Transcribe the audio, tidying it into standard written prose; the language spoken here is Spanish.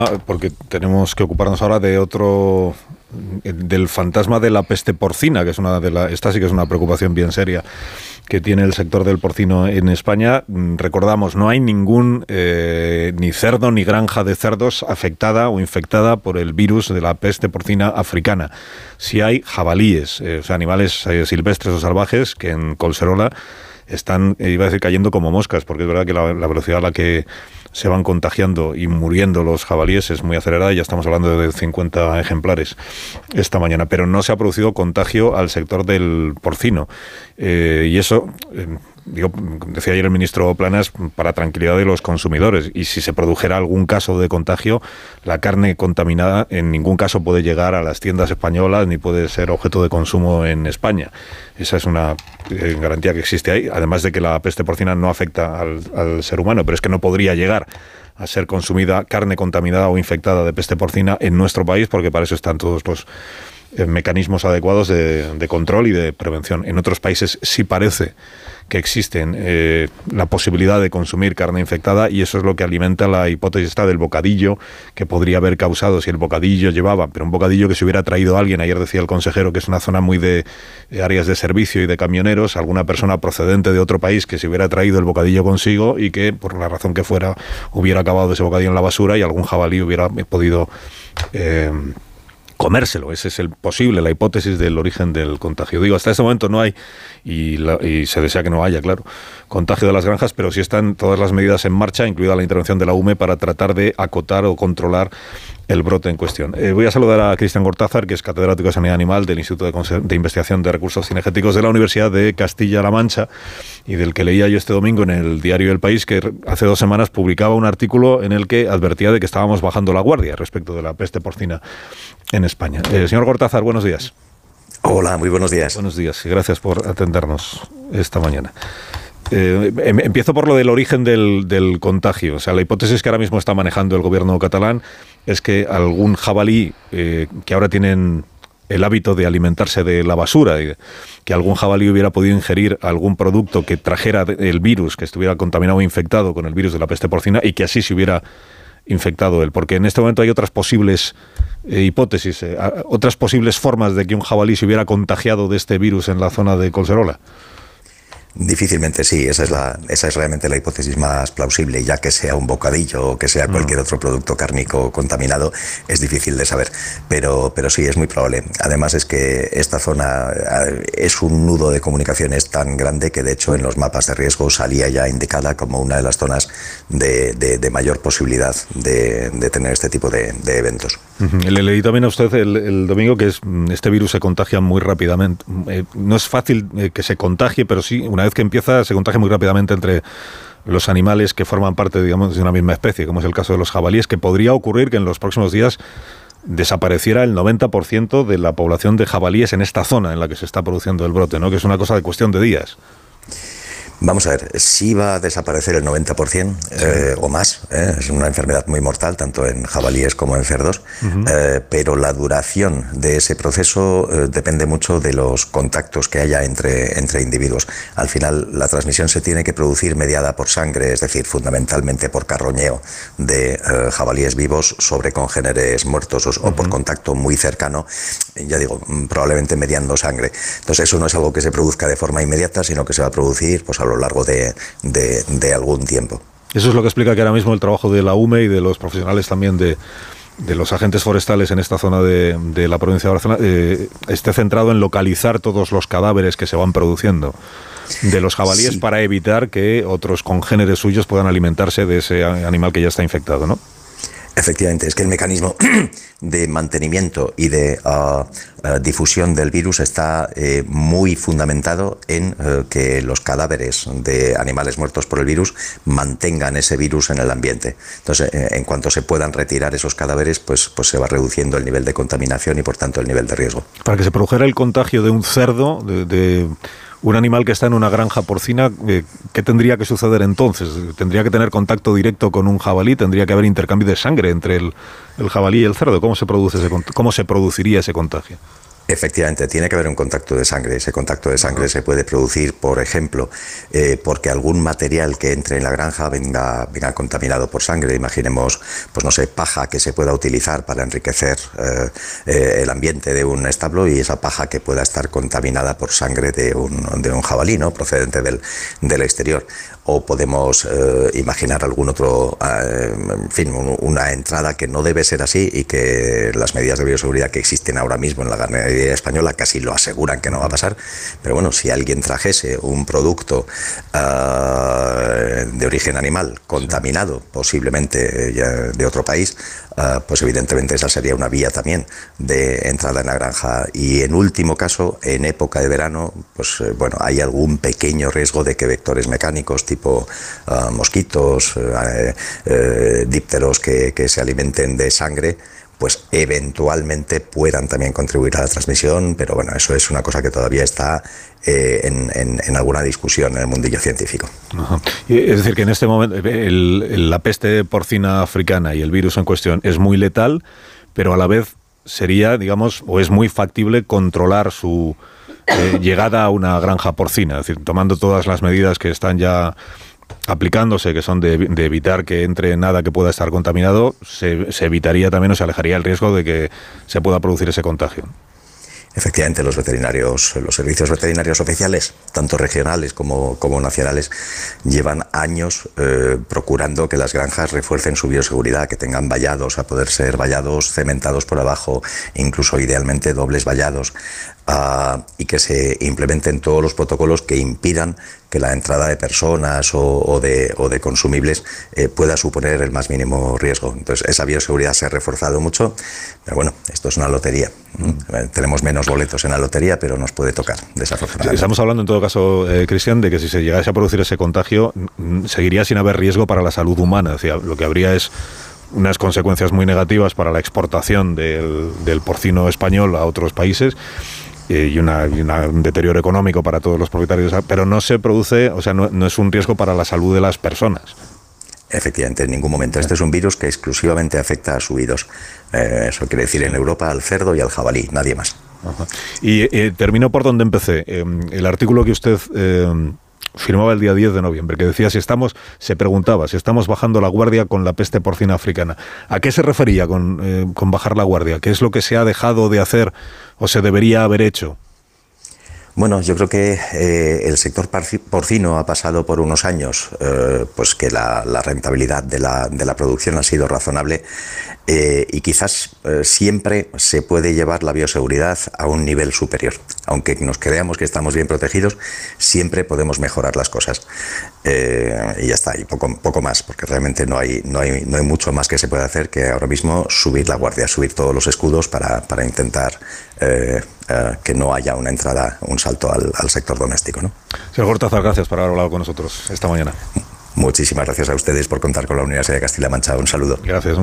Porque tenemos que ocuparnos ahora de otro, del fantasma de la peste porcina, que es esta sí que es una preocupación bien seria que tiene el sector del porcino en España. Recordamos, no hay ningún ni cerdo ni granja de cerdos afectada o infectada por el virus de la peste porcina africana. Sí hay jabalíes, o sea, animales silvestres o salvajes que en Collserola están, iba a decir, cayendo como moscas, porque es verdad que la velocidad a la que se van contagiando y muriendo los jabalíes es muy acelerada, y ya estamos hablando de 50 ejemplares esta mañana, pero no se ha producido contagio al sector del porcino. Y eso, decía ayer el ministro Planas, para tranquilidad de los consumidores, y si se produjera algún caso de contagio, la carne contaminada en ningún caso puede llegar a las tiendas españolas ni puede ser objeto de consumo en España. Esa es una garantía que existe ahí, además de que la peste porcina no afecta al ser humano, pero es que no podría llegar a ser consumida carne contaminada o infectada de peste porcina en nuestro país, porque para eso están todos los mecanismos adecuados de control y de prevención. En otros países sí parece que existen la posibilidad de consumir carne infectada, y eso es lo que alimenta la hipótesis esta del bocadillo que podría haber causado si el bocadillo llevaba, pero un bocadillo que se hubiera traído alguien, ayer decía el consejero que es una zona muy de áreas de servicio y de camioneros, alguna persona procedente de otro país que se hubiera traído el bocadillo consigo y que por la razón que fuera hubiera acabado ese bocadillo en la basura y algún jabalí hubiera podido comérselo. Ese es la hipótesis del origen del contagio. Digo, hasta este momento no hay, y se desea que no haya, claro, contagio de las granjas, pero sí están todas las medidas en marcha, incluida la intervención de la UME, para tratar de acotar o controlar el brote en cuestión. Voy a saludar a Cristian Cortázar, que es catedrático de Sanidad Animal del Instituto de Investigación de Recursos Cinegéticos de la Universidad de Castilla-La Mancha, y del que leía yo este domingo en el diario El País, que hace 2 semanas publicaba un artículo en el que advertía de que estábamos bajando la guardia respecto de la peste porcina en España. Señor Cortázar, buenos días. Hola, muy buenos días. Buenos días y gracias por atendernos esta mañana. Empiezo por lo del origen del contagio. O sea, la hipótesis que ahora mismo está manejando el gobierno catalán es que algún jabalí que ahora tienen el hábito de alimentarse de la basura, que algún jabalí hubiera podido ingerir algún producto que trajera el virus, que estuviera contaminado o infectado con el virus de la peste porcina, y que así se hubiera infectado él. Porque en este momento hay otras posibles hipótesis, otras posibles formas de que un jabalí se hubiera contagiado de este virus en la zona de Collserola. Difícilmente, sí, esa es realmente la hipótesis más plausible, ya que sea un bocadillo o que sea cualquier otro producto cárnico contaminado, es difícil de saber, pero sí, es muy probable. Además es que esta zona es un nudo de comunicaciones tan grande que de hecho en los mapas de riesgo salía ya indicada como una de las zonas de mayor posibilidad de tener este tipo de eventos. Le leí también a usted el domingo que este virus se contagia muy rápidamente. No es fácil que se contagie, pero sí, una vez que empieza, se contagia muy rápidamente entre los animales que forman parte, digamos, de una misma especie, como es el caso de los jabalíes, que podría ocurrir que en los próximos días desapareciera el 90% de la población de jabalíes en esta zona en la que se está produciendo el brote, ¿no? Que es una cosa de cuestión de días. Vamos a ver, sí va a desaparecer el 90% o más, es una enfermedad muy mortal, tanto en jabalíes como en cerdos, pero la duración de ese proceso depende mucho de los contactos que haya entre individuos. Al final, la transmisión se tiene que producir mediada por sangre, es decir, fundamentalmente por carroñeo de jabalíes vivos sobre congéneres muertos o por contacto muy cercano, ya digo, probablemente mediando sangre. Entonces, eso no es algo que se produzca de forma inmediata, sino que se va a producir pues a lo largo de algún tiempo. Eso es lo que explica que ahora mismo el trabajo de la UME y de los profesionales también de los agentes forestales en esta zona de la provincia de Barcelona esté centrado en localizar todos los cadáveres que se van produciendo de los jabalíes, sí, para evitar que otros congéneres suyos puedan alimentarse de ese animal que ya está infectado, ¿no? Efectivamente, es que el mecanismo de mantenimiento y de difusión del virus está muy fundamentado en que los cadáveres de animales muertos por el virus mantengan ese virus en el ambiente. Entonces, en cuanto se puedan retirar esos cadáveres, pues se va reduciendo el nivel de contaminación y, por tanto, el nivel de riesgo. Para que se produjera el contagio de un cerdo, de un animal que está en una granja porcina, ¿qué tendría que suceder entonces? ¿Tendría que tener contacto directo con un jabalí? ¿Tendría que haber intercambio de sangre entre el jabalí y el cerdo? ¿Cómo se produciría ese contagio? Efectivamente, tiene que haber un contacto de sangre. Ese contacto de sangre se puede producir, por ejemplo, porque algún material que entre en la granja venga contaminado por sangre. Imaginemos, pues no sé, paja que se pueda utilizar para enriquecer el ambiente de un establo, y esa paja que pueda estar contaminada por sangre de un jabalí, ¿no?, procedente del exterior. O podemos imaginar algún otro, en fin, una entrada que no debe ser así, y que las medidas de bioseguridad que existen ahora mismo en la ganadería española casi lo aseguran que no va a pasar. Pero bueno, si alguien trajese un producto de origen animal contaminado, posiblemente de otro país, pues evidentemente esa sería una vía también de entrada en la granja. Y en último caso, en época de verano, pues bueno, hay algún pequeño riesgo de que vectores mecánicos tipo mosquitos, dípteros que se alimenten de sangre, pues eventualmente puedan también contribuir a la transmisión, pero bueno, eso es una cosa que todavía está en alguna discusión en el mundillo científico. Ajá. Es decir, que en este momento la peste porcina africana y el virus en cuestión es muy letal, pero a la vez sería, digamos, o es muy factible controlar su llegada a una granja porcina, es decir, tomando todas las medidas que están ya aplicándose, que son de evitar que entre nada que pueda estar contaminado, se evitaría también, o se alejaría el riesgo de que se pueda producir ese contagio. Efectivamente, los servicios veterinarios oficiales, tanto regionales como nacionales, llevan años procurando que las granjas refuercen su bioseguridad, que tengan vallados, a poder ser vallados cementados por abajo, incluso idealmente dobles vallados, y que se implementen todos los protocolos que impidan que la entrada de personas o de consumibles pueda suponer el más mínimo riesgo. Entonces, esa bioseguridad se ha reforzado mucho, pero bueno, esto es una lotería. Tenemos menos boletos en la lotería, pero nos puede tocar, desafortunadamente. Estamos hablando en todo caso, Cristian, de que si se llegase a producir ese contagio, seguiría sin haber riesgo para la salud humana. Es decir, lo que habría es unas consecuencias muy negativas para la exportación del porcino español a otros países, y un deterioro económico para todos los propietarios, pero no se produce, o sea, no es un riesgo para la salud de las personas. Efectivamente, en ningún momento. Este es un virus que exclusivamente afecta a subidos. Eso quiere decir en Europa al cerdo y al jabalí, nadie más. Ajá. Y termino por donde empecé. El artículo que usted firmaba el día 10 de noviembre, que decía se preguntaba si estamos bajando la guardia con la peste porcina africana. ¿A qué se refería con bajar la guardia? ¿Qué es lo que se ha dejado de hacer o se debería haber hecho? Bueno, yo creo que el sector porcino ha pasado por unos años pues que la rentabilidad de la producción ha sido razonable, y quizás siempre se puede llevar la bioseguridad a un nivel superior. Aunque nos creamos que estamos bien protegidos, siempre podemos mejorar las cosas. Y ya está, y poco más, porque realmente no hay mucho más que se pueda hacer que ahora mismo subir la guardia, subir todos los escudos para intentar que no haya una entrada, un salto al sector doméstico, ¿no? Señor Gortázar, gracias por haber hablado con nosotros esta mañana. Muchísimas gracias a ustedes por contar con la Universidad de Castilla-La Mancha. Un saludo. Gracias.